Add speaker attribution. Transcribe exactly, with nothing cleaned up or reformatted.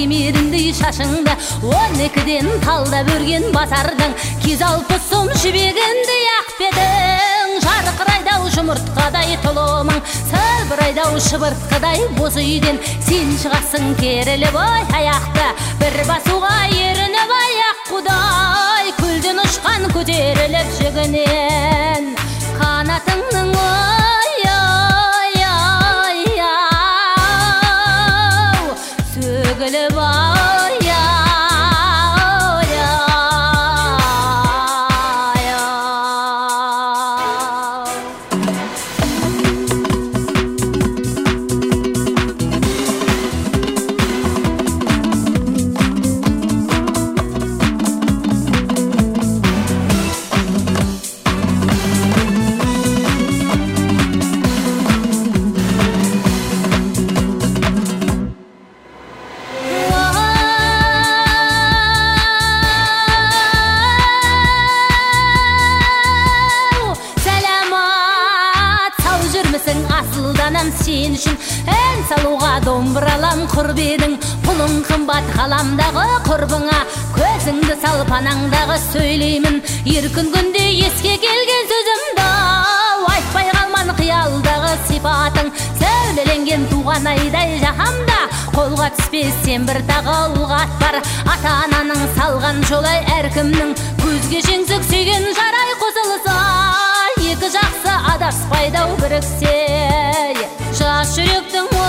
Speaker 1: темеріндей шашыңды, он екіден талдап өрген базардың, кез алпыс сом жібегіндей ақ бедің. Жарқырайдау жұмыртқадай тұлымың, сыбырайдау шыбыртқадай боз үйден, сен шығасың керіліп ой аяқты, бір басуға ерініп аяқ құдай, көлден ұшқан көтеріліп жүгінен қанатыңның ой ой ой ау сөгіліп ой ой ой асылданам сен үшін ән салуға домбыралам құрбедің, пұлың қымбат ғаламдағы құрбыңа, көзіңді сал панаңдағы сөйлеймін еркін күнде еске келген сөзімді, айтпай қалман қиялдағы сипатың, сәулеленген туған айдай жаһанда, қолға түспес сен бір тағы ұлғат бар, ата-ананың салған жолай әркімнің, көзге жеңсік сүйген жарай қосылса, екі жақсы адаспайдау біріксе, жас жүректің